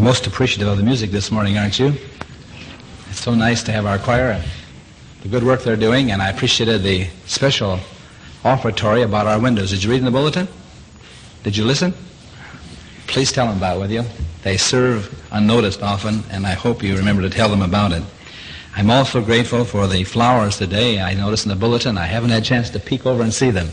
most appreciative of the music this morning, aren't you? It's so nice to have our choir, the good work they're doing, and I appreciated the special offertory about our windows. Did you read in the bulletin? Did you listen? Please tell them about it, will you? They serve unnoticed often, and I hope you remember to tell them about it. I'm also grateful for the flowers today. I noticed in the bulletin I haven't had a chance to peek over and see them.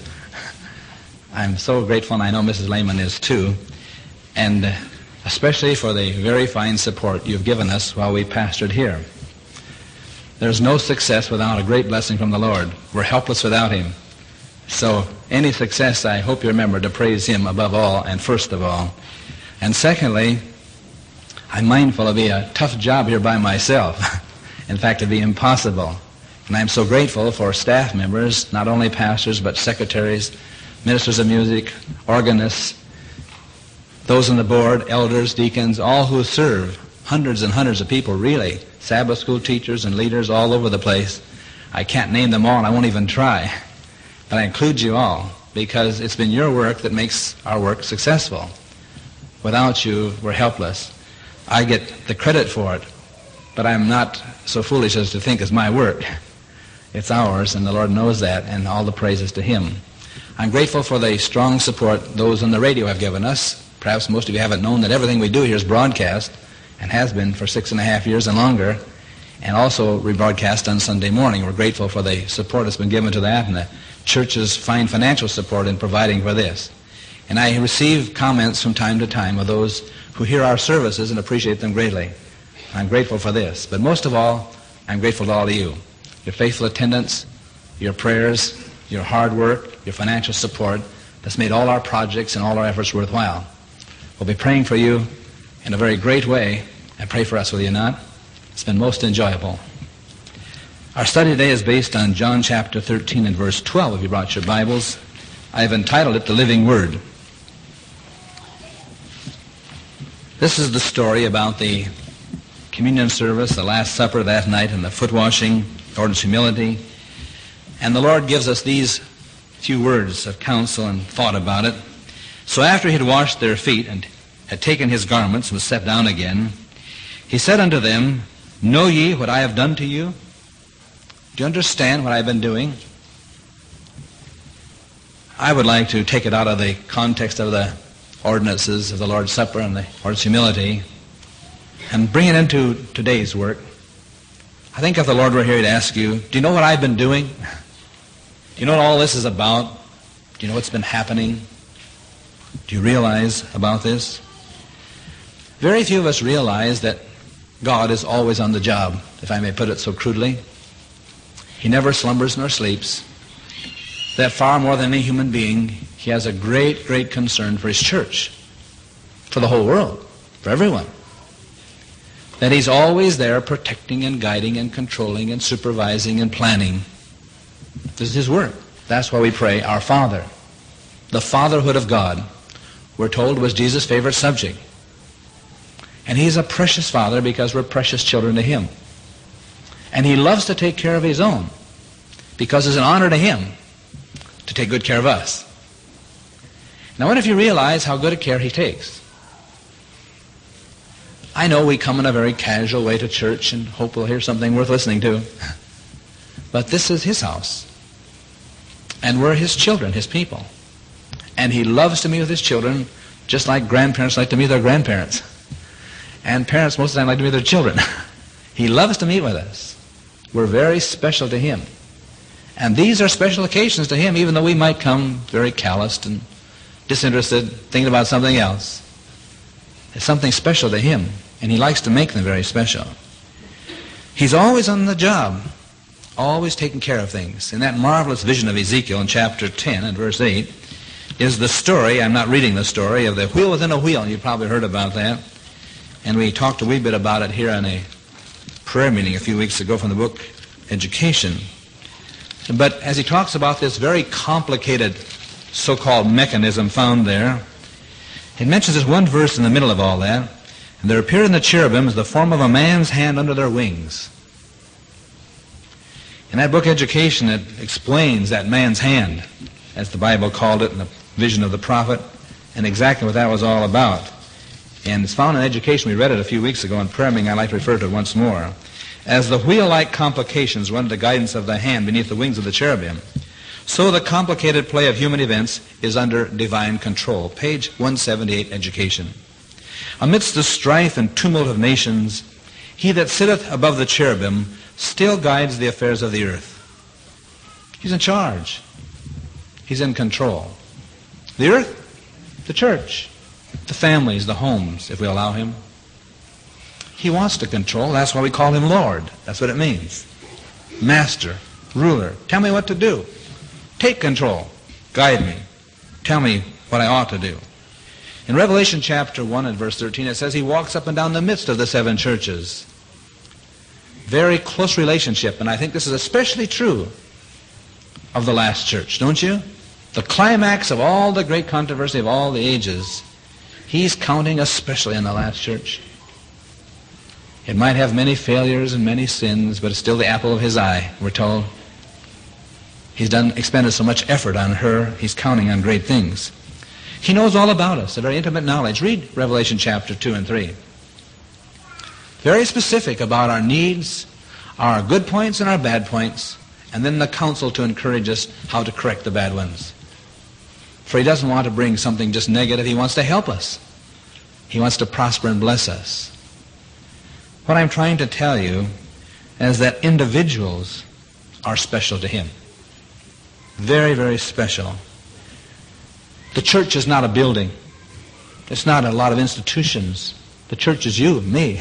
I'm so grateful, and I know Mrs. Lehman is too, and especially for the very fine support you've given us while we pastored here. There's no success without a great blessing from the Lord. We're helpless without Him. So any success, I hope you remember to praise Him above all and first of all. And secondly, I'm mindful it'll be a tough job here by myself. In fact, it'd be impossible. And I'm so grateful for staff members, not only pastors, but secretaries, ministers of music, organists, those on the board, elders, deacons, all who serve, hundreds and hundreds of people, really, Sabbath school teachers and leaders all over the place. I can't name them all, and I won't even try. But I include you all, because it's been your work that makes our work successful. Without you, we're helpless. I get the credit for it, but I'm not so foolish as to think it's my work. It's ours, and the Lord knows that, and all the praise is to Him. I'm grateful for the strong support those on the radio have given us. Perhaps most of you haven't known that everything we do here is broadcast, and has been for 6.5 years and longer, and also rebroadcast on Sunday morning. We're grateful for the support that's been given to that, and the church's fine financial support in providing for this. And I receive comments from time to time of those who hear our services and appreciate them greatly. I'm grateful for this. But most of all, I'm grateful to all of you. Your faithful attendance, your prayers, your hard work, your financial support that's made all our projects and all our efforts worthwhile. We'll be praying for you in a very great way, and pray for us, will you not? It's been most enjoyable. Our study today is based on John chapter 13 and verse 12, if you brought your Bibles. I have entitled it The Living Word. This is the story about the communion service, the Last Supper that night, and the foot washing, ordinance humility. And the Lord gives us these few words of counsel and thought about it. So after He had washed their feet and had taken His garments and was set down again, He said unto them, Know ye what I have done to you? Do you understand what I've been doing? I would like to take it out of the context of the ordinances of the Lord's Supper and the Lord's humility and bring it into today's work. I think if the Lord were here, He'd ask you, do you know what I've been doing? Do you know what all this is about? Do you know what's been happening? Do you realize about this? Very few of us realize that God is always on the job, if I may put it so crudely. He never slumbers nor sleeps. That far more than any human being, He has a great, great concern for His church, for the whole world, for everyone. That He's always there protecting and guiding and controlling and supervising and planning. This is His work. That's why we pray, Our Father. The fatherhood of God, we're told, was Jesus' favorite subject. And He's a precious Father because we're precious children to Him. And He loves to take care of His own because it's an honor to Him to take good care of us. Now, what if you realize how good a care He takes? I know we come in a very casual way to church and hope we'll hear something worth listening to. But this is His house. And we're His children, His people. And He loves to meet with His children just like grandparents like to meet with their grandparents. And parents most of the time like to meet with their children. He loves to meet with us. We're very special to Him. And these are special occasions to Him, even though we might come very calloused and disinterested, thinking about something else. It's something special to Him, and He likes to make them very special. He's always on the job, always taking care of things. In that marvelous vision of Ezekiel in chapter 10 and verse 8 is the story, I'm not reading the story, of the wheel within a wheel. You've probably heard about that. And we talked a wee bit about it here in a prayer meeting a few weeks ago from the book Education. But as he talks about this very complicated so-called mechanism found there, it mentions this one verse in the middle of all that. And there appeared in the cherubims the form of a man's hand under their wings. In that book Education, it explains that man's hand, as the Bible called it in the vision of the prophet, and exactly what that was all about. And it's found in education. We read it a few weeks ago in prayer meeting. I'd like to refer to it once more. As the wheel-like complications run the guidance of the hand beneath the wings of the cherubim, so the complicated play of human events is under divine control. Page 178, Education. Amidst the strife and tumult of nations, he that sitteth above the cherubim still guides the affairs of the earth. He's in charge. He's in control. The earth, the church, the families, the homes, if we allow him. He wants to control. That's why we call him Lord. That's what it means. Master, ruler. Tell me what to do. Take control. Guide me. Tell me what I ought to do. In Revelation chapter 1 and verse 13, it says he walks up and down the midst of the seven churches. Very close relationship, and I think this is especially true of the last church, don't you? The climax of all the great controversy of all the ages, he's counting especially in the last church. It might have many failures and many sins, but it's still the apple of his eye, we're told. He's expended so much effort on her, he's counting on great things. He knows all about us, a very intimate knowledge. Read Revelation chapter 2 and 3. Very specific about our needs, our good points and our bad points, and then the counsel to encourage us how to correct the bad ones. For he doesn't want to bring something just negative. He wants to help us. He wants to prosper and bless us. What I'm trying to tell you is that individuals are special to him. Very, very special. The church is not a building. It's not a lot of institutions. The church is you and me.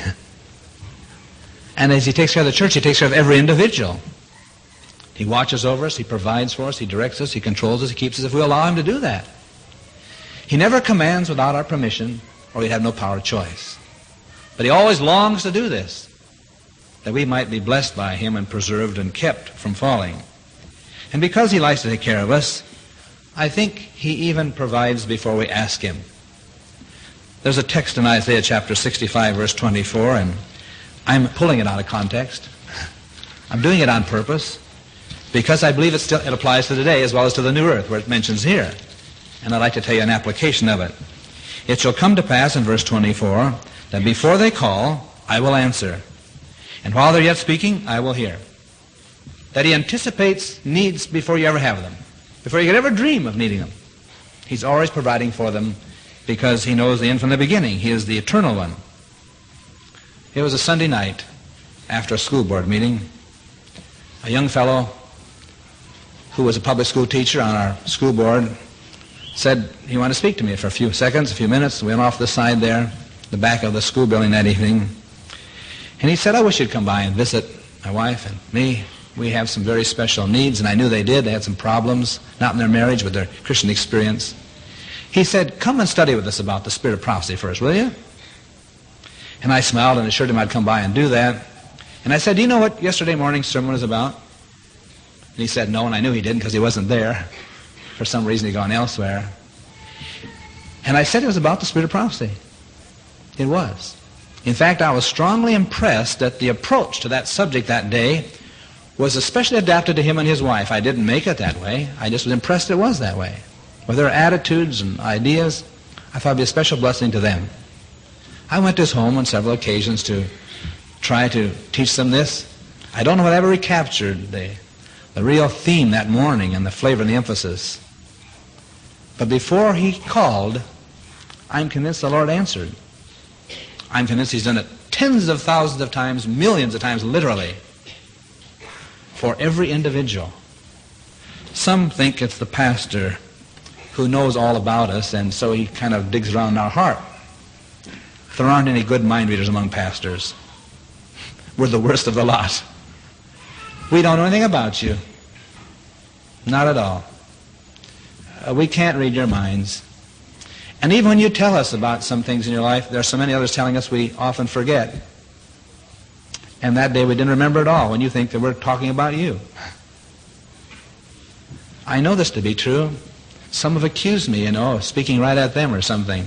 And as he takes care of the church, he takes care of every individual. He watches over us, he provides for us, he directs us, he controls us, he keeps us if we allow him to do that. He never commands without our permission, or we'd have no power of choice. But he always longs to do this, that we might be blessed by him and preserved and kept from falling. And because he likes to take care of us, I think he even provides before we ask him. There's a text in Isaiah chapter 65, verse 24, and I'm pulling it out of context. I'm doing it on purpose because I believe it applies to today as well as to the new earth, where it mentions here. And I'd like to tell you an application of it. It shall come to pass in verse 24 that before they call, I will answer. And while they're yet speaking, I will hear. That he anticipates needs before you ever have them, before you could ever dream of needing them. He's always providing for them because he knows the end from the beginning. He is the eternal one. It was a Sunday night after a school board meeting. A young fellow who was a public school teacher on our school board said he wanted to speak to me for a few seconds, a few minutes. We went off the side there, the back of the school building that evening. And he said, I wish you'd come by and visit my wife and me. We have some very special needs, and I knew they did. They had some problems, not in their marriage, but their Christian experience. He said, come and study with us about the spirit of prophecy first, will you? And I smiled and assured him I'd come by and do that. And I said, do you know what yesterday morning's sermon was about? And he said no, and I knew he didn't because he wasn't there. For some reason he'd gone elsewhere. And I said it was about the spirit of prophecy. It was. In fact, I was strongly impressed that the approach to that subject that day was especially adapted to him and his wife. I didn't make it that way. I just was impressed it was that way. With their attitudes and ideas, I thought it would be a special blessing to them. I went to his home on several occasions to try to teach them this. I don't know if I ever recaptured the real theme that morning and the flavor and the emphasis. But before he called, I'm convinced the Lord answered. I'm convinced he's done it tens of thousands of times, millions of times, literally, for every individual. Some think it's the pastor who knows all about us, and so he kind of digs around in our heart. There aren't any good mind readers among pastors. We're the worst of the lot. We don't know anything about you. Not at all. We can't read your minds. And even when you tell us about some things in your life, there are so many others telling us we often forget. And that day we didn't remember at all when you think that we're talking about you. I know this to be true. Some have accused me, of speaking right at them or something.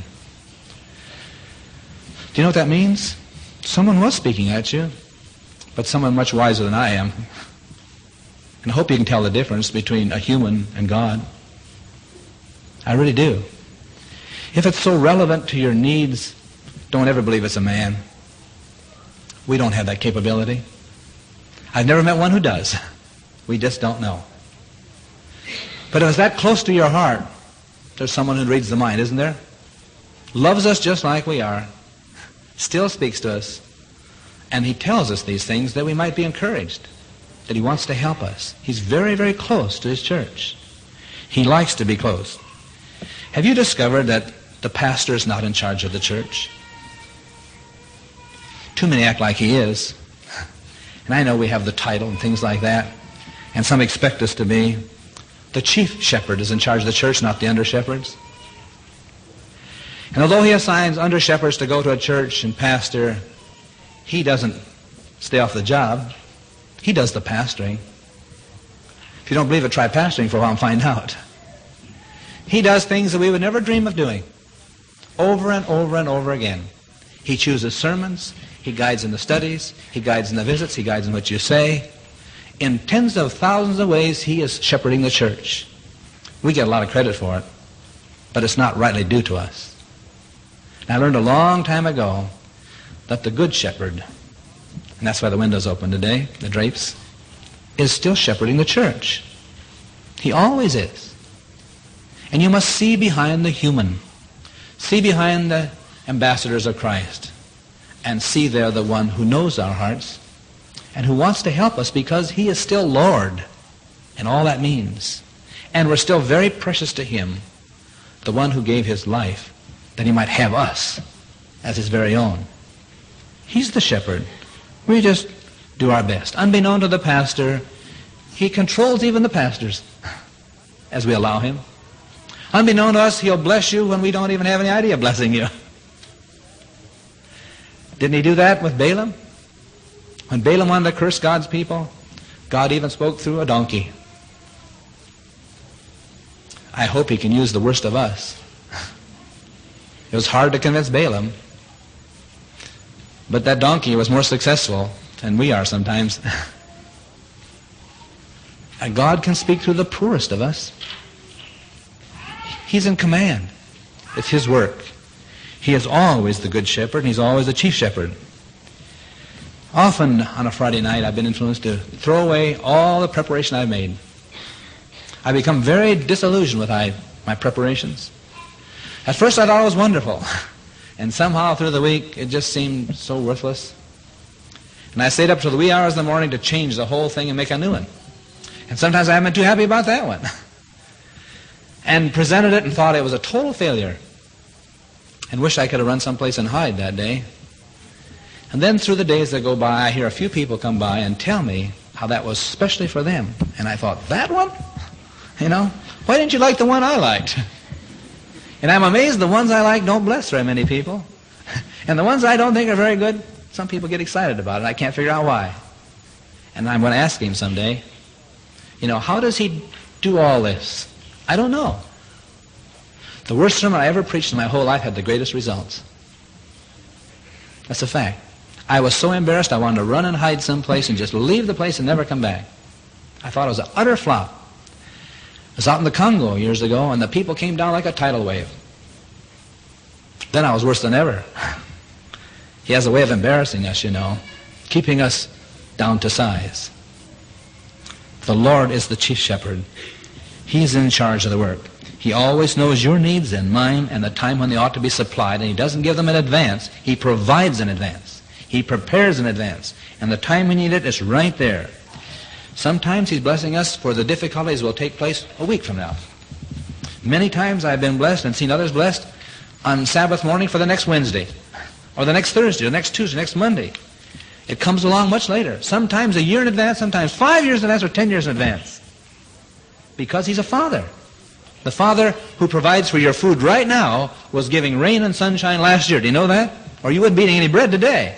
Do you know what that means? Someone was speaking at you, but someone much wiser than I am. And I hope you can tell the difference between a human and God. I really do. If it's so relevant to your needs Don't ever believe it's a man. We don't have that capability. I've never met one who does. We just don't know. But if it's that close to your heart, there's someone who reads the mind, isn't there? Loves us just like we are, still speaks to us, and he tells us these things that we might be encouraged, that he wants to help us. He's very, very close to his church. He likes to be close. Have you discovered that the pastor is not in charge of the church? Too many act like he is. And I know we have the title and things like that, and some expect us to be. The chief shepherd is in charge of the church, not the under-shepherds. And although he assigns under-shepherds to go to a church and pastor, he doesn't stay off the job. He does the pastoring. If you don't believe it, try pastoring for a while and find out. He does things that we would never dream of doing, over and over and over again. He chooses sermons. He guides in the studies. He guides in the visits. He guides in what you say. In tens of thousands of ways, he is shepherding the church. We get a lot of credit for it, but it's not rightly due to us. And I learned a long time ago that the good shepherd, and that's why the window's open today, the drapes, is still shepherding the church. He always is. And you must see behind the human, see behind the ambassadors of Christ, and see there the one who knows our hearts and who wants to help us because he is still Lord, and all that means. And we're still very precious to him, the one who gave his life that he might have us as his very own. He's the shepherd. We just do our best. Unbeknown to the pastor, he controls even the pastors as we allow him. Unbeknown to us, he'll bless you when we don't even have any idea of blessing you. Didn't he do that with Balaam? When Balaam wanted to curse God's people, God even spoke through a donkey. I hope he can use the worst of us. It was hard to convince Balaam, but that donkey was more successful than we are sometimes. And God can speak through the poorest of us. He's in command. It's his work. He is always the good shepherd, and he's always the chief shepherd. Often on a Friday night, I've been influenced to throw away all the preparation I've made. I become very disillusioned with my preparations. At first I thought it was wonderful, and somehow through the week it just seemed so worthless. And I stayed up till the wee hours of the morning to change the whole thing and make a new one. And sometimes I haven't been too happy about that one. And presented it and thought it was a total failure. And wished I could have run someplace and hide that day. And then through the days that go by, I hear a few people come by and tell me how that was especially for them. And I thought, that one? You know, why didn't you like the one I liked? And I'm amazed the ones I like don't bless very many people. And the ones I don't think are very good, some people get excited about it. I can't figure out why. And I'm going to ask him someday, you know, how does he do all this? I don't know. The worst sermon I ever preached in my whole life had the greatest results. That's a fact. I was so embarrassed I wanted to run and hide someplace and just leave the place and never come back. I thought it was an utter flop. I was out in the Congo years ago, and the people came down like a tidal wave. Then I was worse than ever. He has a way of embarrassing us, you know, keeping us down to size. The Lord is the chief shepherd. He's in charge of the work. He always knows your needs and mine and the time when they ought to be supplied, and he doesn't give them in advance. He provides in advance. He prepares in advance. And the time we need it is right there. Sometimes he's blessing us for the difficulties will take place a week from now. Many times I've been blessed and seen others blessed on Sabbath morning for the next Wednesday, or the next Thursday, or the next Tuesday, next Monday. It comes along much later. Sometimes a year in advance, sometimes 5 years in advance, or 10 years in advance. Because he's a father. The Father who provides for your food right now was giving rain and sunshine last year. Do you know that? Or you wouldn't be eating any bread today.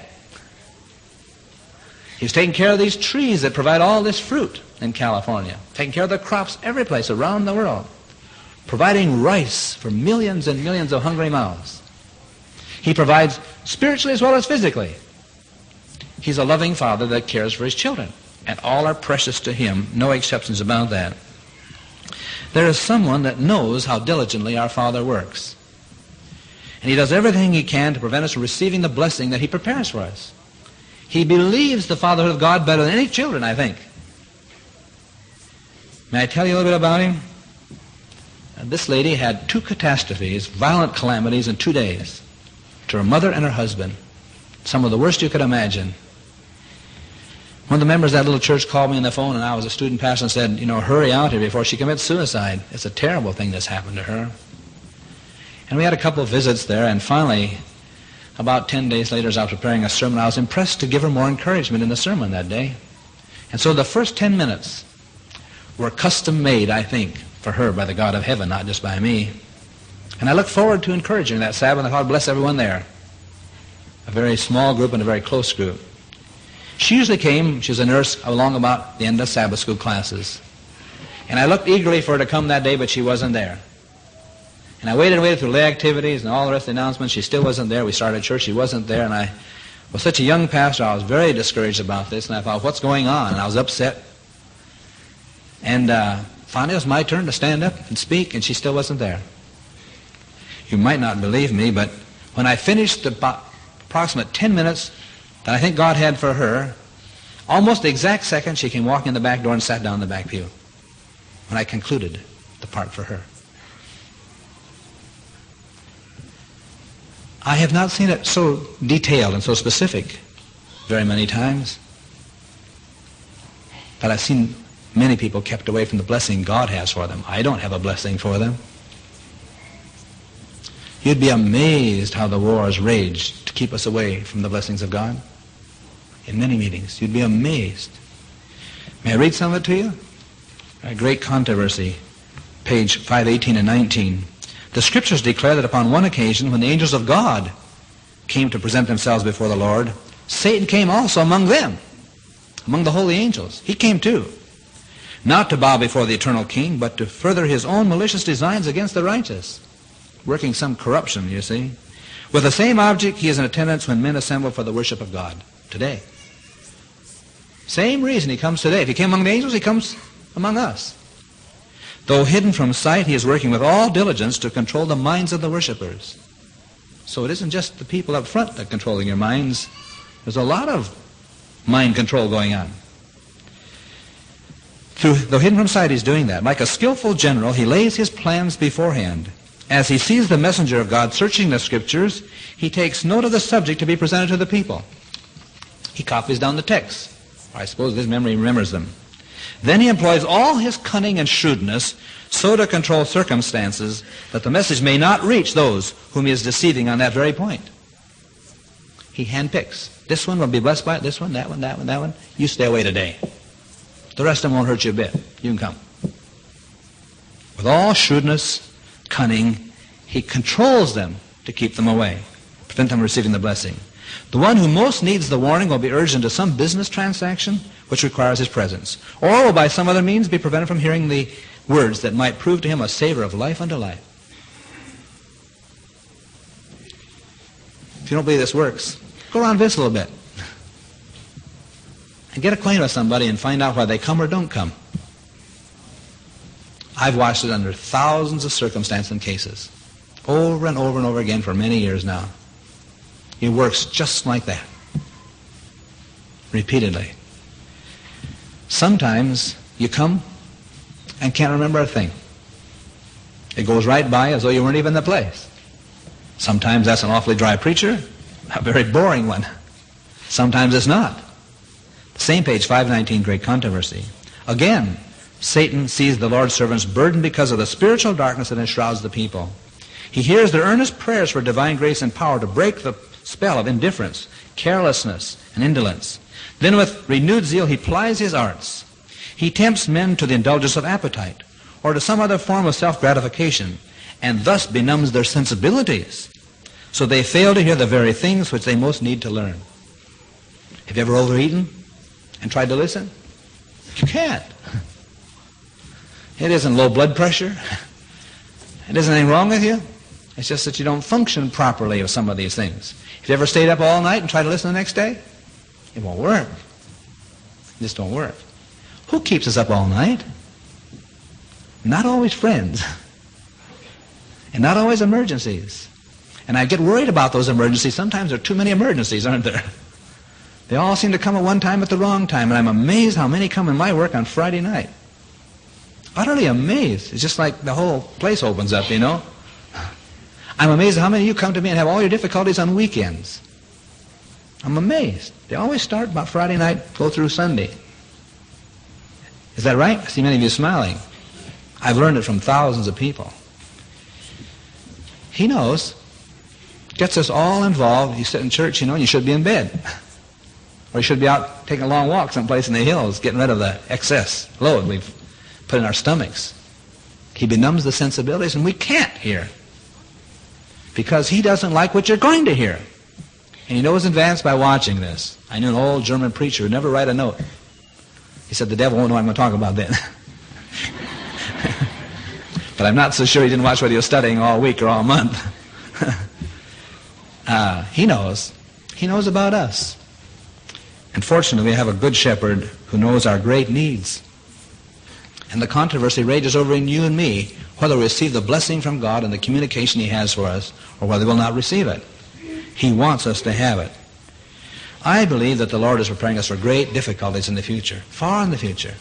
He's taking care of these trees that provide all this fruit in California. Taking care of the crops every place around the world. Providing rice for millions and millions of hungry mouths. He provides spiritually as well as physically. He's a loving Father that cares for his children. And all are precious to him. No exceptions about that. There is someone that knows how diligently our Father works. And he does everything he can to prevent us from receiving the blessing that he prepares for us. He believes the fatherhood of God better than any children, I think. May I tell you a little bit about him? This lady had 2 catastrophes, violent calamities in 2 days, to her mother and her husband. Some of the worst you could imagine. One of the members of that little church called me on the phone, and I was a student pastor, and said, hurry out here before she commits suicide. It's a terrible thing that's happened to her. And we had a couple of visits there, and finally, about 10 days later, as I was preparing a sermon, I was impressed to give her more encouragement in the sermon that day. And so the first 10 minutes were custom made, I think, for her by the God of heaven, not just by me. And I look forward to encouraging her that Sabbath, and God bless everyone there. A very small group and a very close group. She usually came, she was a nurse, along about the end of Sabbath school classes. And I looked eagerly for her to come that day, but she wasn't there. And I waited through lay activities and all the rest of the announcements. She still wasn't there. We started church, she wasn't there. And I was such a young pastor, I was very discouraged about this. And I thought, what's going on? And I was upset. And finally it was my turn to stand up and speak, and she still wasn't there. You might not believe me, but when I finished the approximate 10 minutes that I think God had for her, almost the exact second she came walking in the back door and sat down in the back pew when I concluded the part for her. I have not seen it so detailed and so specific very many times, but I've seen many people kept away from the blessing God has for them. I don't have a blessing for them. You'd be amazed how the wars rage to keep us away from the blessings of God. In many meetings, you'd be amazed. May I read some of it to you? A great controversy, page 518 and 19. The Scriptures declare that upon one occasion, when the angels of God came to present themselves before the Lord, Satan came also among them, among the holy angels. He came too, not to bow before the eternal King, but to further his own malicious designs against the righteous, working some corruption, you see. With the same object, he is in attendance when men assemble for the worship of God today. Same reason he comes today. If he came among the angels, he comes among us. Though hidden from sight, he is working with all diligence to control the minds of the worshipers. So it isn't just the people up front that are controlling your minds. There's a lot of mind control going on. Though hidden from sight, he's doing that. Like a skillful general, he lays his plans beforehand. As he sees the messenger of God searching the Scriptures, he takes note of the subject to be presented to the people. He copies down the text. I suppose his memory remembers them. Then he employs all his cunning and shrewdness so to control circumstances that the message may not reach those whom he is deceiving on that very point. He handpicks. This one will be blessed by it, this one, that one, that one, that one. You stay away today. The rest of them won't hurt you a bit. You can come. With all shrewdness, cunning, he controls them to keep them away, prevent them from receiving the blessing. The one who most needs the warning will be urged into some business transaction which requires his presence, or will by some other means be prevented from hearing the words that might prove to him a savor of life unto life. If you don't believe this works, go around this a little bit and get acquainted with somebody and find out why they come or don't come. I've watched it under thousands of circumstances and cases, over and over and over again for many years now. It works just like that, repeatedly. Sometimes you come and can't remember a thing. It goes right by as though you weren't even in the place. Sometimes that's an awfully dry preacher, a very boring one. Sometimes it's not. The same page, 519, great controversy. Again, Satan sees the Lord's servants burdened because of the spiritual darkness that enshrouds the people. He hears their earnest prayers for divine grace and power to break the spell of indifference, carelessness, and indolence. Then with renewed zeal he plies his arts. He tempts men to the indulgence of appetite or to some other form of self-gratification and thus benumbs their sensibilities so they fail to hear the very things which they most need to learn. Have you ever overeaten and tried to listen? You can't. It isn't low blood pressure. It isn't anything wrong with you. It's just that you don't function properly with some of these things. If you ever stayed up all night and tried to listen the next day, it won't work. It just don't work. Who keeps us up all night? Not always friends. And not always emergencies. And I get worried about those emergencies. Sometimes there are too many emergencies, aren't there? They all seem to come at one time at the wrong time, and I'm amazed how many come in my work on Friday night. Utterly amazed. It's just like the whole place opens up, you know. I'm amazed at how many of you come to me and have all your difficulties on weekends. I'm amazed. They always start about Friday night, go through Sunday. Is that right? I see many of you smiling. I've learned it from thousands of people. He knows. Gets us all involved. You sit in church, you know, and you should be in bed. Or you should be out taking a long walk someplace in the hills, getting rid of the excess load we've put in our stomachs. He benumbs the sensibilities, and we can't hear. Because he doesn't like what you're going to hear. And he knows in advance by watching this. I knew an old German preacher who would never write a note. He said, the devil won't know what I'm going to talk about then. But I'm not so sure he didn't watch what he was studying all week or all month. He knows. He knows about us. And fortunately, we have a good shepherd who knows our great needs. And the controversy rages over in you and me, whether we receive the blessing from God and the communication he has for us, or whether we'll not receive it. He wants us to have it. I believe that the Lord is preparing us for great difficulties in the future, far in the future.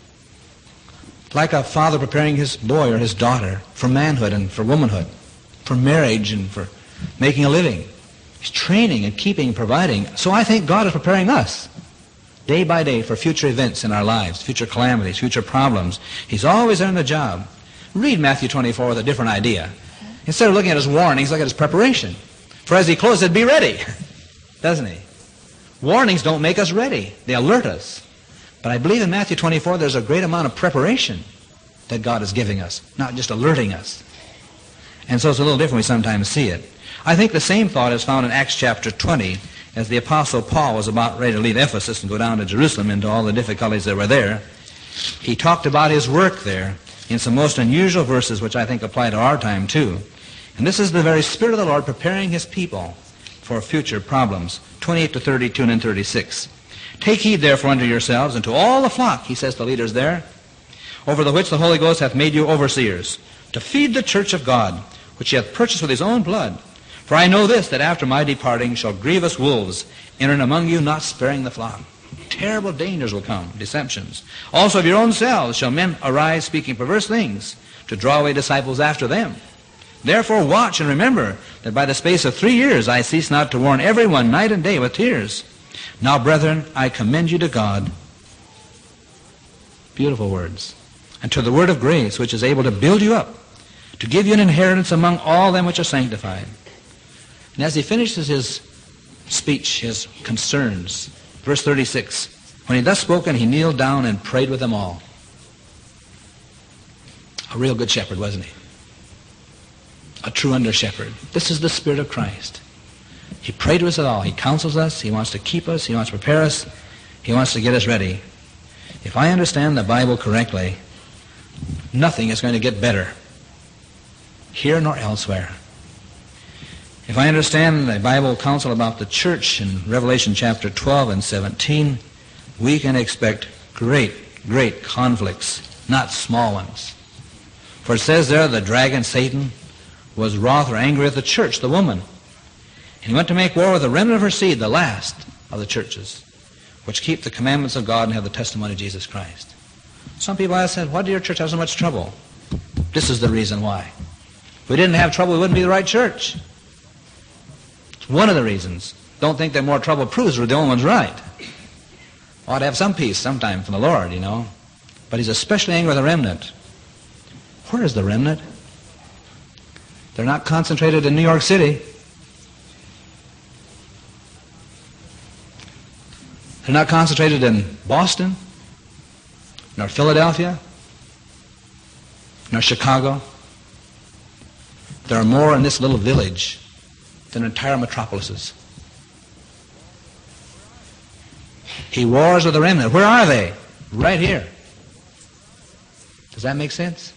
Like a father preparing his boy or his daughter for manhood and for womanhood, for marriage and for making a living. He's training and keeping and providing. So I think God is preparing us day by day for future events in our lives, future calamities, future problems. He's always on the job. Read Matthew 24 with a different idea. Instead of looking at his warnings, look at his preparation. For as he closes, be ready. Doesn't he? Warnings don't make us ready. They alert us. But I believe in Matthew 24 there's a great amount of preparation that God is giving us, not just alerting us. And so it's a little different. We sometimes see it. I think the same thought is found in Acts chapter 20 as the Apostle Paul was about ready to leave Ephesus and go down to Jerusalem into all the difficulties that were there. He talked about his work there in some most unusual verses which I think apply to our time too. And this is the very Spirit of the Lord preparing his people for future problems. 28 to 32 and then 36. Take heed therefore unto yourselves and to all the flock, he says to leaders there, over the which the Holy Ghost hath made you overseers, to feed the church of God, which he hath purchased with his own blood. For I know this, that after my departing shall grievous wolves enter in among you, not sparing the flock. Terrible dangers will come, deceptions. Also of your own selves shall men arise speaking perverse things, to draw away disciples after them. Therefore watch and remember that by the space of 3 years I cease not to warn every one night and day with tears. Now, brethren, I commend you to God. Beautiful words. And to the word of grace, which is able to build you up, to give you an inheritance among all them which are sanctified. And as he finishes his speech, his concerns, verse 36, when he thus spoken, he kneeled down and prayed with them all. A real good shepherd, wasn't he? A true under-shepherd. This is the Spirit of Christ. He prayed to us at all. He counsels us. He wants to keep us. He wants to prepare us. He wants to get us ready. If I understand the Bible correctly, nothing is going to get better, here nor elsewhere. If I understand the Bible counsel about the church in Revelation chapter 12 and 17, we can expect great, great conflicts, not small ones. For it says there, the dragon, Satan, was wroth or angry at the church, the woman. And he went to make war with the remnant of her seed, the last of the churches, which keep the commandments of God and have the testimony of Jesus Christ. Some people have said, why do your church have so much trouble? This is the reason why. If we didn't have trouble, we wouldn't be the right church. It's one of the reasons. Don't think that more trouble proves we're the only ones right. Ought to have some peace sometime from the Lord, you know. But he's especially angry with the remnant. Where is the remnant? They're not concentrated in New York City. They're not concentrated in Boston, nor Philadelphia, nor Chicago. There are more in this little village than entire metropolises. He wars with the remnant. Where are they? Right here. Does that make sense?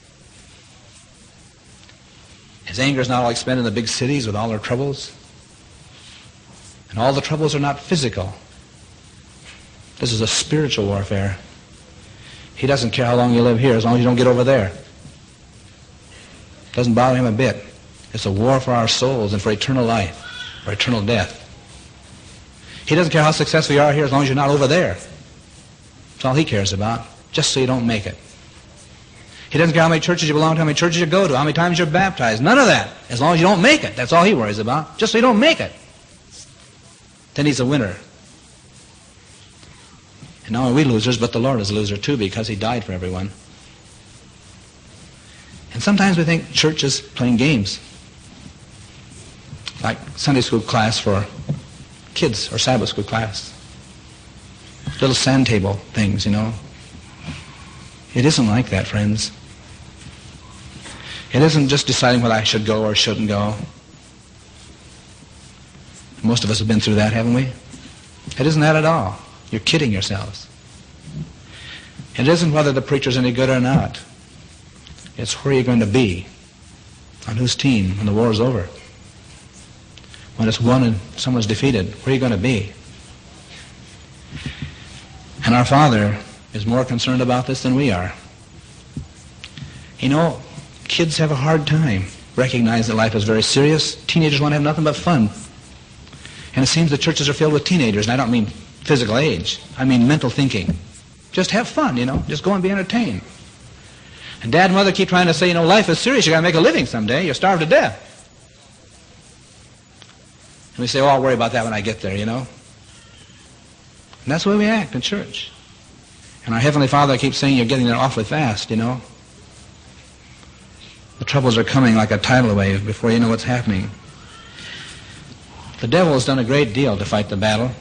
His anger is not all expended in the big cities with all their troubles. And all the troubles are not physical. This is a spiritual warfare. He doesn't care how long you live here as long as you don't get over there. Doesn't bother him a bit. It's a war for our souls and for eternal life, for eternal death. He doesn't care how successful you are here as long as you're not over there. That's all he cares about, just so you don't make it. He doesn't care how many churches you belong to, how many churches you go to, how many times you're baptized. None of that. As long as you don't make it. That's all he worries about, just so you don't make it. Then he's a winner. And not only we losers, but the Lord is a loser too, because he died for everyone. And sometimes we think church is playing games, like Sunday school class for kids or Sabbath school class. Little sand table things, you know. It isn't like that, friends. It isn't just deciding whether I should go or shouldn't go. Most of us have been through that, haven't we? It isn't that at all. You're kidding yourselves. It isn't whether the preacher's any good or not. It's where you're going to be, on whose team, when the war's over. When it's won and someone's defeated, where are you going to be? And our Father is more concerned about this than we are. You know, kids have a hard time recognizing that life is very serious. Teenagers want to have nothing but fun. And it seems the churches are filled with teenagers, and I don't mean physical age. I mean mental thinking. Just have fun, you know. Just go and be entertained. And Dad and Mother keep trying to say, you know, life is serious. You've got to make a living someday. You'll starve to death. And we say, oh, I'll worry about that when I get there, you know. And that's the way we act in church. And our Heavenly Father keeps saying, you're getting there awfully fast, you know. The troubles are coming like a tidal wave before you know what's happening. The devil has done a great deal to fight the battle.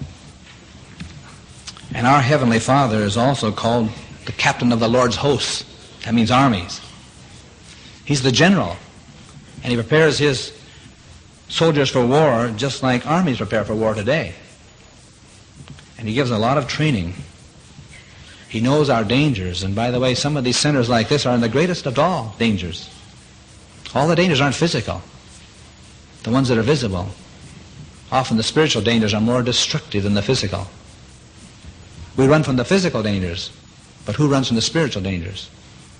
And our Heavenly Father is also called the captain of the Lord's hosts. That means armies. He's the general. And he prepares his soldiers for war just like armies prepare for war today. And he gives a lot of training. He knows our dangers. And by the way, some of these sinners like this are in the greatest of all dangers. All the dangers aren't physical. The ones that are visible. Often the spiritual dangers are more destructive than the physical. We run from the physical dangers, but who runs from the spiritual dangers?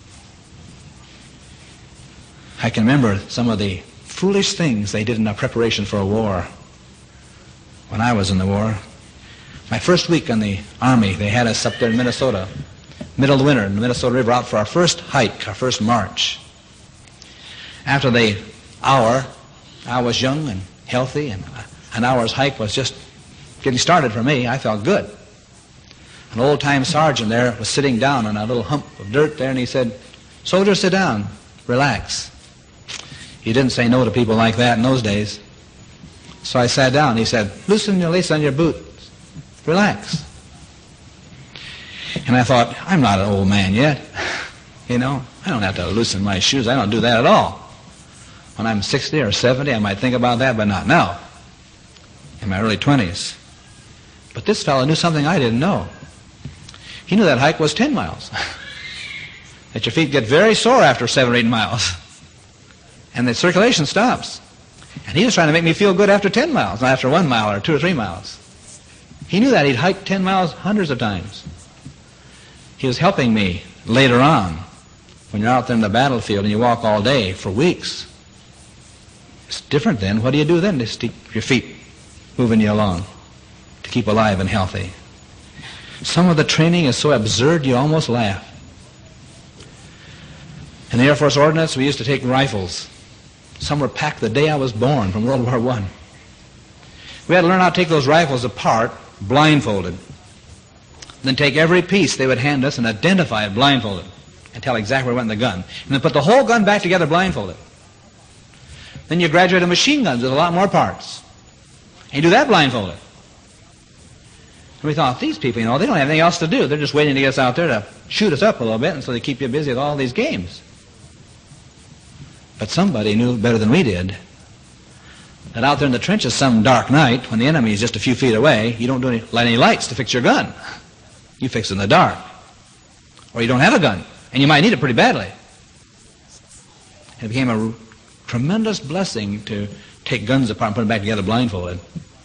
I can remember some of the foolish things they did in our preparation for a war when I was in the war. My first week in the Army, they had us up there in Minnesota, middle of the winter, in the Minnesota River, out for our first hike, our first march. After the hour, I was young and healthy, and an hour's hike was just getting started for me. I felt good. An old-time sergeant there was sitting down on a little hump of dirt there, and he said, "Soldiers, sit down, relax." He didn't say no to people like that in those days. So I sat down. He said, "Loosen your lace on your boots, relax." And I thought, I'm not an old man yet. You know, I don't have to loosen my shoes. I don't do that at all. When I'm 60 or 70, I might think about that, but not now, in my early 20s. But this fellow knew something I didn't know. He knew that hike was 10 miles. That your feet get very sore after 7 or 8 miles. And the circulation stops. And he was trying to make me feel good after 10 miles, not after 1 mile or 2 or 3 miles. He knew that. He'd hiked 10 miles hundreds of times. He was helping me later on. When you're out there in the battlefield and you walk all day for weeks, it's different then. What do you do then to keep your feet moving you along, to keep alive and healthy? Some of the training is so absurd you almost laugh. In the Air Force Ordnance, we used to take rifles. Some were packed the day I was born from World War I. We had to learn how to take those rifles apart, blindfolded. Then take every piece they would hand us and identify it blindfolded and tell exactly where it went in the gun. And then put the whole gun back together blindfolded. Then you graduate to machine guns with a lot more parts. And you do that blindfolded. And we thought, these people, you know, they don't have anything else to do. They're just waiting to get us out there to shoot us up a little bit, and so they keep you busy with all these games. But somebody knew better than we did that out there in the trenches some dark night, when the enemy is just a few feet away, you don't light any lights to fix your gun. You fix it in the dark. Or you don't have a gun, and you might need it pretty badly. It became a tremendous blessing to take guns apart and put them back together blindfolded.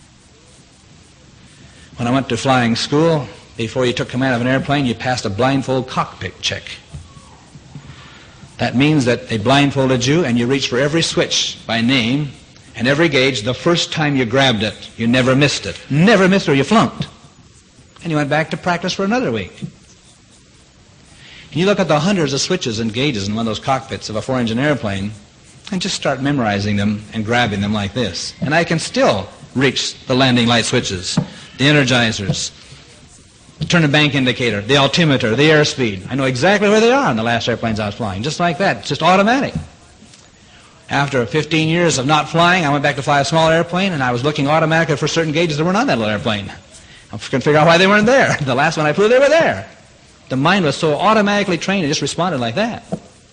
When I went to flying school, before you took command of an airplane, you passed a blindfold cockpit check. That means that they blindfolded you and you reached for every switch by name and every gauge the first time you grabbed it. You never missed it. Never missed it or you flunked. And you went back to practice for another week. And you look at the hundreds of switches and gauges in one of those cockpits of a 4-engine airplane and just start memorizing them and grabbing them like this. And I can still reach the landing light switches, the energizers, the turn and bank indicator, the altimeter, the airspeed. I know exactly where they are in the last airplanes I was flying, just like that. It's just automatic. After 15 years of not flying, I went back to fly a small airplane, and I was looking automatically for certain gauges that weren't on that little airplane. I couldn't figure out why they weren't there. The last one I flew, they were there. The mind was so automatically trained, it just responded like that.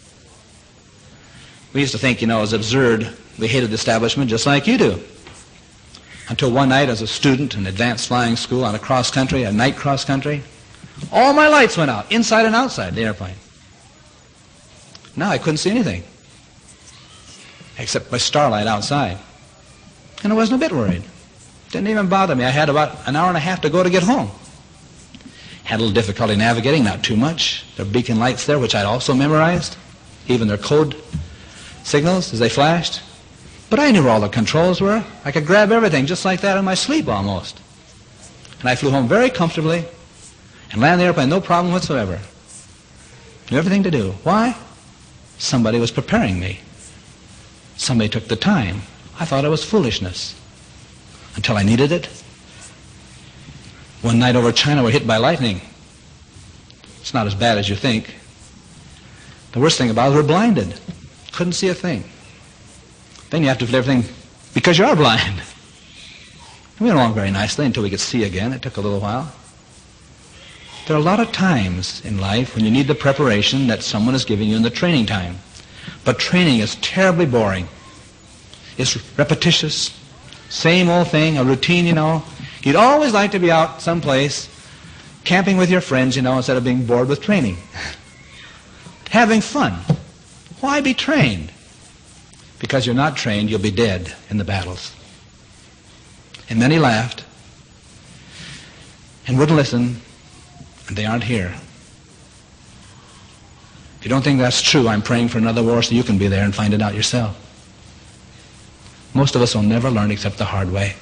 We used to think, it was absurd. We hated the establishment just like you do. Until one night as a student in advanced flying school on a night cross country, all my lights went out, inside and outside the airplane. Now I couldn't see anything, except my starlight outside. And I wasn't a bit worried. Didn't even bother me. I had about an hour and a half to go to get home. Had a little difficulty navigating, not too much. There were beacon lights there, which I'd also memorized, even their code signals as they flashed. But I knew where all the controls were. I could grab everything just like that in my sleep almost. And I flew home very comfortably and landed the airplane, no problem whatsoever. Knew everything to do. Why? Somebody was preparing me. Somebody took the time. I thought it was foolishness until I needed it. One night over China, we were hit by lightning. It's not as bad as you think. The worst thing about it, we're blinded. Couldn't see a thing. Then you have to do everything because you are blind. We went along very nicely until we could see again. It took a little while. There are a lot of times in life when you need the preparation that someone is giving you in the training time. But training is terribly boring. It's repetitious, same old thing, a routine, You'd always like to be out someplace camping with your friends, instead of being bored with training. Having fun. Why be trained? Because you're not trained, you'll be dead in the battles. And many laughed and wouldn't listen, and they aren't here. If you don't think that's true, I'm praying for another war so you can be there and find it out yourself. Most of us will never learn except the hard way.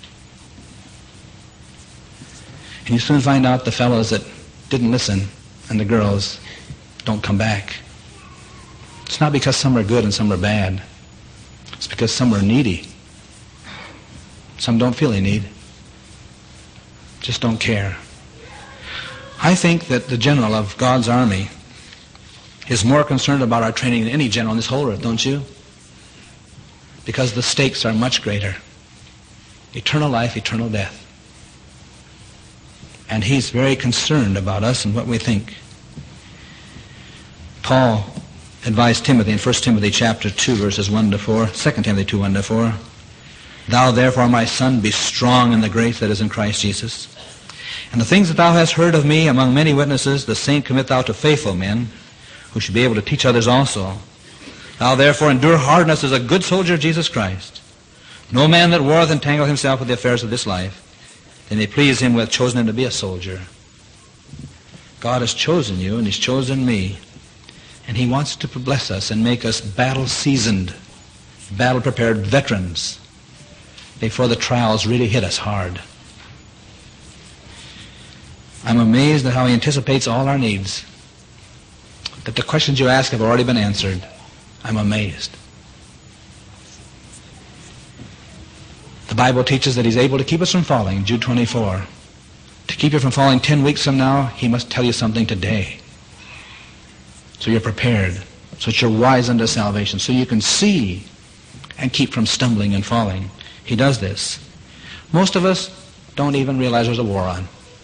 And you soon find out the fellows that didn't listen and the girls don't come back. It's not because some are good and some are bad. It's because some are needy. Some don't feel they need. Just don't care. I think that the general of God's army is more concerned about our training than any general on this whole earth, don't you? Because the stakes are much greater. Eternal life, eternal death. And he's very concerned about us and what we think. Paul advised Timothy in 1 Timothy chapter 2, verses 1 to 4, 2 Timothy 2, 1 to 4, Thou therefore, my son, be strong in the grace that is in Christ Jesus. And the things that thou hast heard of me among many witnesses, the same commit thou to faithful men, who should be able to teach others also. Thou therefore endure hardness as a good soldier of Jesus Christ. No man that warreth entangleth himself with the affairs of this life, then they please him who hath chosen him to be a soldier. God has chosen you, and he's chosen me. And he wants to bless us and make us battle-seasoned, battle-prepared veterans before the trials really hit us hard. I'm amazed at how he anticipates all our needs, that the questions you ask have already been answered. I'm amazed. The Bible teaches that he's able to keep us from falling, Jude 24. To keep you from falling 10 weeks from now, he must tell you something today. So you're prepared, so that you're wise unto salvation, so you can see and keep from stumbling and falling. He does this. Most of us don't even realize there's a war on.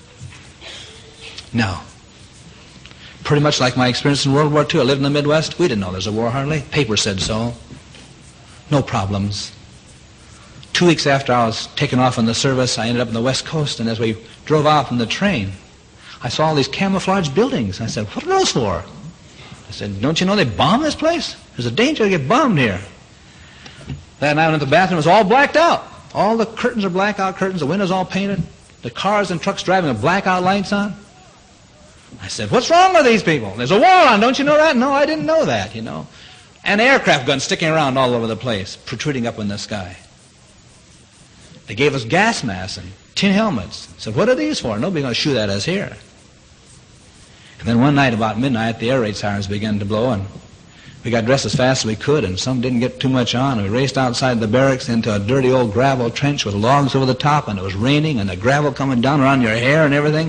No. Pretty much like my experience in World War II. I lived in the Midwest. We didn't know there's a war hardly. Paper said so. No problems. 2 weeks after I was taken off in the service, I ended up on the West Coast, and as we drove out in the train, I saw all these camouflage buildings. I said, what are those for? I said, don't you know they bomb this place? There's a danger to get bombed here. That night I went to the bathroom, it was all blacked out. All the curtains are blackout curtains, the windows all painted, the cars and trucks driving with blackout lights on. I said, what's wrong with these people? There's a war on, don't you know that? No, I didn't know that, you know. And aircraft guns sticking around all over the place, protruding up in the sky. They gave us gas masks and tin helmets. I said, what are these for? Nobody's going to shoot at us here. And then one night about midnight, the air raid sirens began to blow, and we got dressed as fast as we could, and some didn't get too much on. We raced outside the barracks into a dirty old gravel trench with logs over the top, and it was raining, and the gravel coming down around your hair and everything.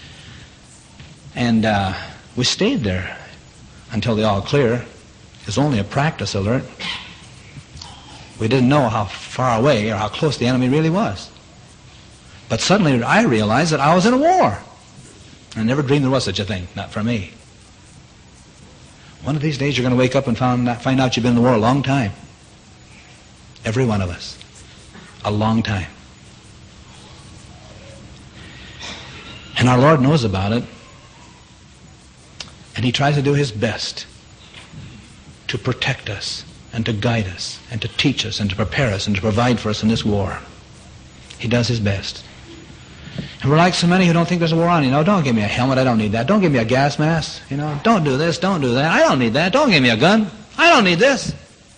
And we stayed there until the all clear. It was only a practice alert. We didn't know how far away or how close the enemy really was. But suddenly I realized that I was in a war. I never dreamed there was such a thing, not for me. One of these days you're going to wake up and find out you've been in the war a long time. Every one of us. A long time. And our Lord knows about it. And He tries to do His best to protect us and to guide us and to teach us and to prepare us and to provide for us in this war. He does His best. And we're like so many who don't think there's a war on. You know, don't give me a helmet, I don't need that. Don't give me a gas mask. You know, don't do this, don't do that. I don't need that. Don't give me a gun. I don't need this.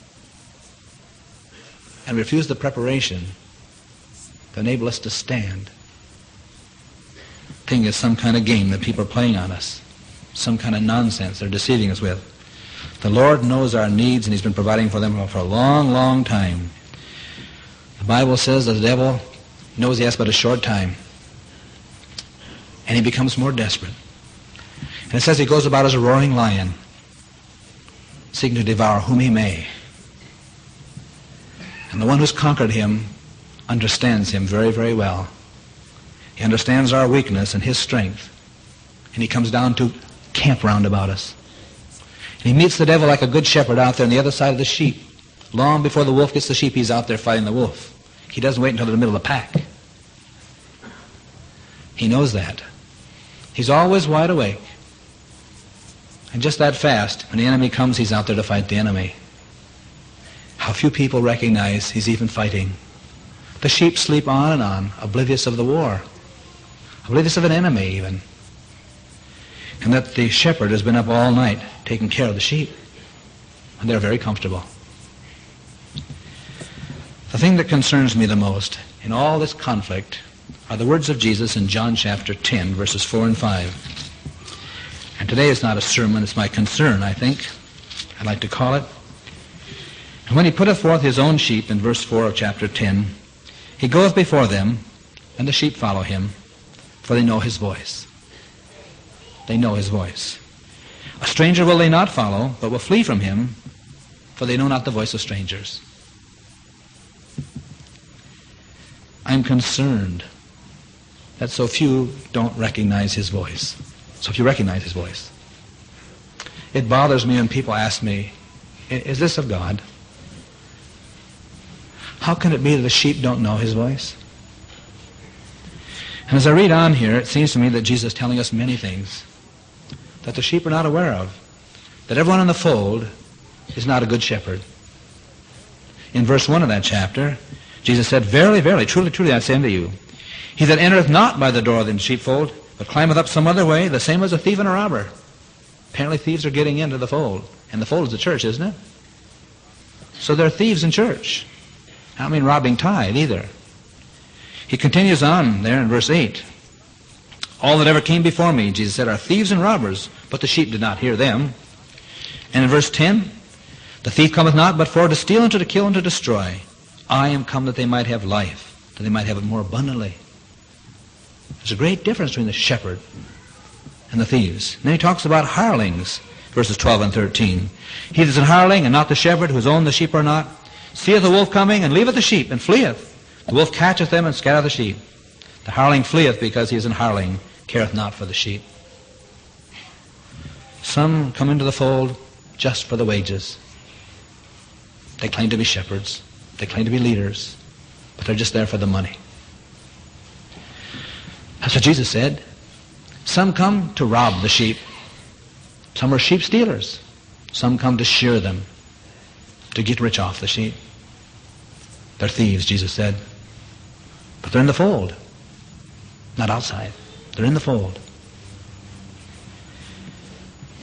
And refuse the preparation to enable us to stand. Think it's some kind of game that people are playing on us. Some kind of nonsense they're deceiving us with. The Lord knows our needs, and He's been providing for them for a long, long time. The Bible says that the devil knows he has but a short time. And he becomes more desperate. And it says he goes about as a roaring lion, seeking to devour whom he may. And the one who's conquered him understands him very, very well. He understands our weakness and his strength. And he comes down to camp round about us. And he meets the devil like a good shepherd out there on the other side of the sheep. Long before the wolf gets the sheep, he's out there fighting the wolf. He doesn't wait until the middle of the pack. He knows that. He's always wide awake. And just that fast, when the enemy comes, he's out there to fight the enemy. How few people recognize he's even fighting. The sheep sleep on, oblivious of the war, oblivious of an enemy even. And that the shepherd has been up all night taking care of the sheep. And they're very comfortable. The thing that concerns me the most in all this conflict are the words of Jesus in John chapter 10, verses 4 and 5. And today is not a sermon, it's my concern, I think. I'd like to call it. And when he putteth forth his own sheep, in verse 4 of chapter 10, he goeth before them, and the sheep follow him, for they know his voice. They know his voice. A stranger will they not follow, but will flee from him, for they know not the voice of strangers. I'm concerned that so few don't recognize his voice. So few recognize his voice. It bothers me when people ask me, is this of God? How can it be that the sheep don't know his voice? And as I read on here, it seems to me that Jesus is telling us many things that the sheep are not aware of. That everyone in the fold is not a good shepherd. In verse 1 of that chapter, Jesus said, Verily, verily, truly, truly, I say unto you, he that entereth not by the door of the sheepfold, but climbeth up some other way, the same as a thief and a robber. Apparently thieves are getting into the fold. And the fold is the church, isn't it? So there are thieves in church. I don't mean robbing tithe either. He continues on there in verse 8. All that ever came before me, Jesus said, are thieves and robbers, but the sheep did not hear them. And in verse 10, the thief cometh not but for to steal and to kill and to destroy. I am come that they might have life, that they might have it more abundantly. There's a great difference between the shepherd and the thieves. And then he talks about hirelings, verses 12 and 13. He that is an hireling and not the shepherd, whose own the sheep are not, seeth the wolf coming, and leaveth the sheep, and fleeth. The wolf catcheth them, and scattereth the sheep. The hireling fleeth, because he is an hireling, careth not for the sheep. Some come into the fold just for the wages. They claim to be shepherds. They claim to be leaders. But they're just there for the money. That's what Jesus said. Some come to rob the sheep. Some are sheep stealers. Some come to shear them, to get rich off the sheep. They're thieves, Jesus said. But they're in the fold. Not outside. They're in the fold.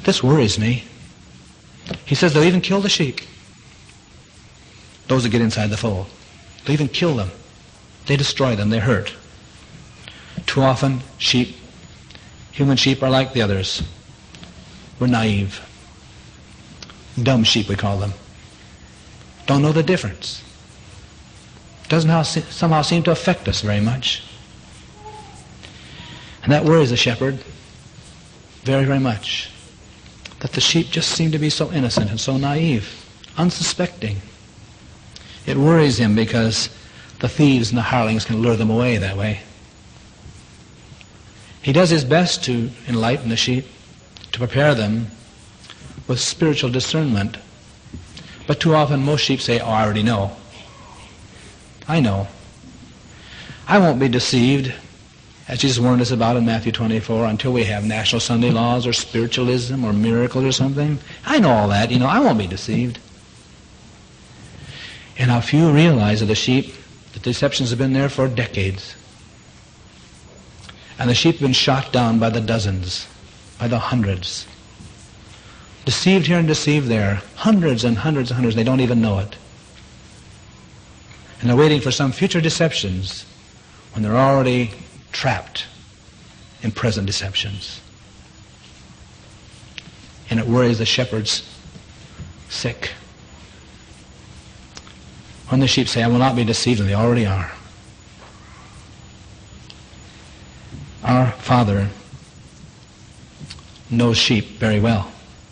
This worries me. He says they'll even kill the sheep. Those that get inside the fold. They'll even kill them. They destroy them. They hurt. Too often, human sheep are like the others. We're naive. Dumb sheep, we call them. Don't know the difference. Doesn't somehow seem to affect us very much. And that worries the shepherd very, very much. That the sheep just seem to be so innocent and so naive, unsuspecting. It worries him because the thieves and the hirelings can lure them away that way. He does his best to enlighten the sheep, to prepare them with spiritual discernment. But too often most sheep say, "Oh, I already know. I know. I won't be deceived," as Jesus warned us about in Matthew 24, until we have national Sunday laws or spiritualism or miracles or something. I know all that, I won't be deceived. And how few realize of the sheep, the deceptions have been there for decades. And the sheep have been shot down by the dozens, by the hundreds. Deceived here and deceived there, hundreds and hundreds and hundreds, they don't even know it. And they're waiting for some future deceptions when they're already trapped in present deceptions. And it worries the shepherds sick. When the sheep say, "I will not be deceived," and they already are. Our Father knows sheep very well.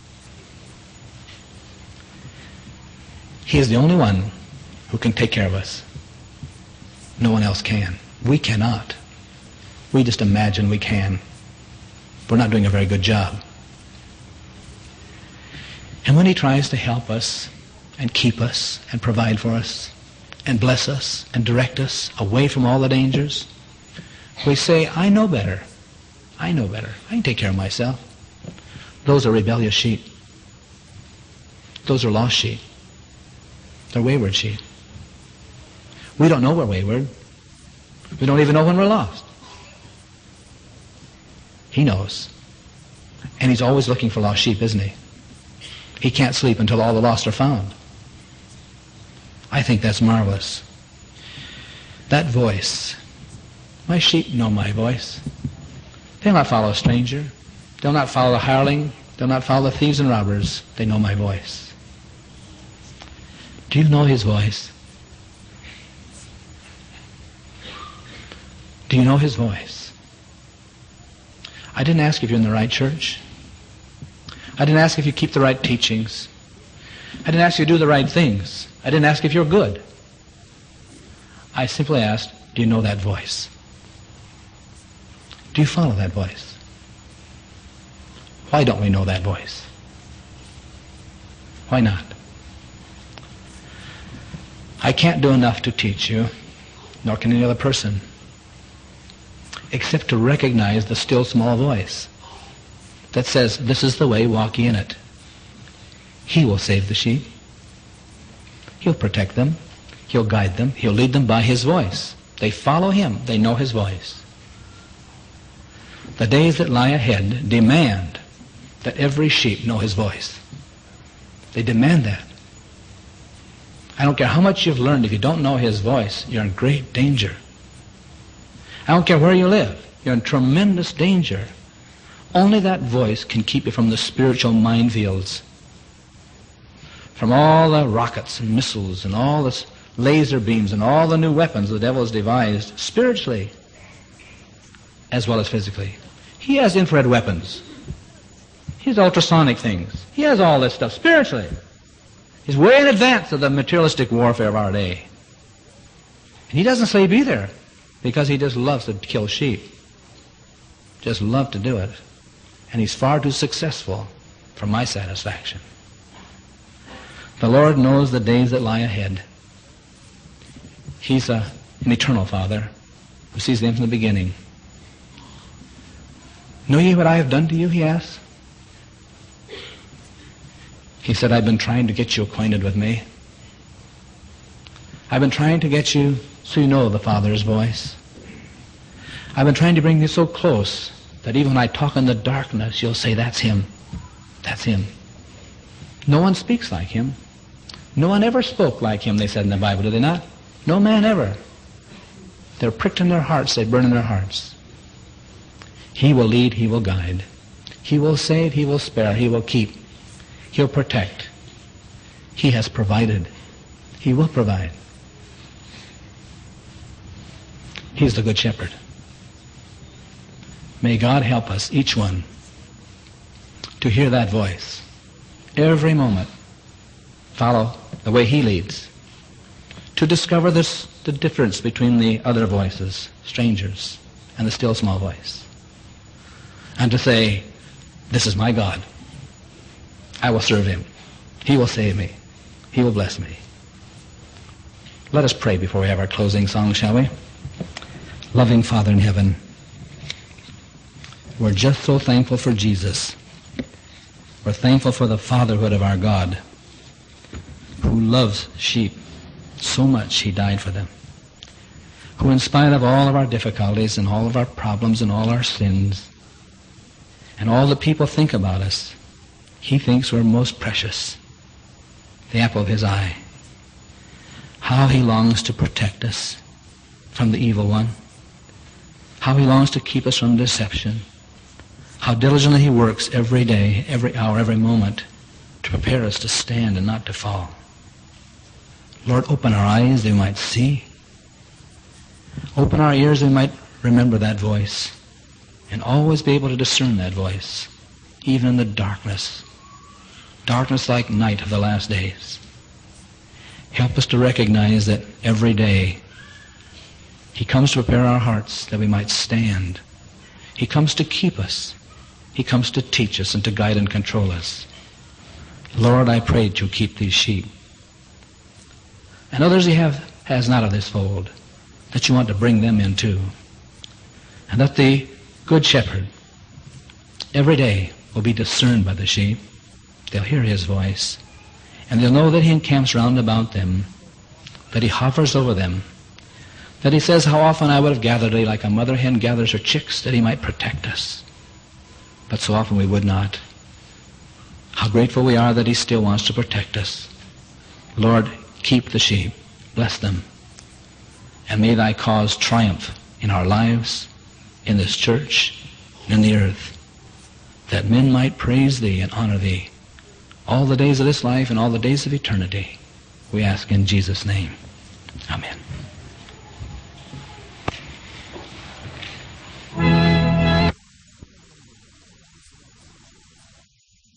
He is the only one who can take care of us. No one else can. We cannot. We just imagine we can. We're not doing a very good job. And when he tries to help us and keep us and provide for us and bless us and direct us away from all the dangers, we say, "I know better. I know better. I can take care of myself." Those are rebellious sheep. Those are lost sheep. They're wayward sheep. We don't know we're wayward. We don't even know when we're lost. He knows. And he's always looking for lost sheep, isn't he? He can't sleep until all the lost are found. I think that's marvelous. That voice. My sheep know my voice. They'll not follow a stranger. They'll not follow the hireling. They'll not follow the thieves and robbers. They know my voice. Do you know his voice? Do you know his voice? I didn't ask if you're in the right church. I didn't ask if you keep the right teachings. I didn't ask you to do the right things. I didn't ask if you're good. I simply asked, do you know that voice? Do you follow that voice? Why don't we know that voice? Why not? I can't do enough to teach you, nor can any other person, except to recognize the still small voice that says, "This is the way, walk ye in it." He will save the sheep. He'll protect them. He'll guide them. He'll lead them by his voice. They follow him. They know his voice. The days that lie ahead demand that every sheep know his voice. They demand that. I don't care how much you've learned, if you don't know his voice, you're in great danger. I don't care where you live, you're in tremendous danger. Only that voice can keep you from the spiritual minefields, from all the rockets and missiles and all the laser beams and all the new weapons the devil has devised, spiritually as well as physically. He has infrared weapons. He has ultrasonic things. He has all this stuff spiritually. He's way in advance of the materialistic warfare of our day. And he doesn't sleep either, because he just loves to kill sheep. Just love to do it. And he's far too successful for my satisfaction. The Lord knows the days that lie ahead. He's an eternal Father who sees them from the beginning. Know ye what I have done to you, he asks. He said, I've been trying to get you acquainted with me. I've been trying to get you so you know the Father's voice. I've been trying to bring you so close that even when I talk in the darkness, you'll say, that's him. That's him. No one speaks like him. No one ever spoke like him, they said in the Bible, did they not? No man ever. They're pricked in their hearts, they burn in their hearts. He will lead, he will guide. He will save, he will spare, he will keep. He'll protect. He has provided. He will provide. He's the Good Shepherd. May God help us, each one, to hear that voice. Every moment, follow the way he leads. To discover the difference between the other voices, strangers, and the still small voice. And to say, this is my God. I will serve him. He will save me. He will bless me. Let us pray before we have our closing song, shall we? Loving Father in heaven, we're just so thankful for Jesus. We're thankful for the fatherhood of our God, who loves sheep so much he died for them, who in spite of all of our difficulties and all of our problems and all our sins and all that people think about us, he thinks we're most precious, the apple of his eye. How he longs to protect us from the evil one. How he longs to keep us from deception. How diligently he works every day, every hour, every moment to prepare us to stand and not to fall. Lord, open our eyes that we might see. Open our ears that we might remember that voice and always be able to discern that voice, even in the darkness like night of the last days. Help us to recognize that every day he comes to prepare our hearts that we might stand. He comes to keep us. He comes to teach us and to guide and control us. Lord, I pray that you keep these sheep. And others he has not of this fold, that you want to bring them in too. And that the Good Shepherd every day will be discerned by the sheep. They'll hear his voice. And they'll know that he encamps round about them, that he hovers over them, that he says, how often I would have gathered thee like a mother hen gathers her chicks, that he might protect us. But so often we would not. How grateful we are that he still wants to protect us. Lord, keep the sheep. Bless them. And may thy cause triumph in our lives, in this church, and in the earth, that men might praise thee and honor thee all the days of this life and all the days of eternity. We ask in Jesus' name. Amen.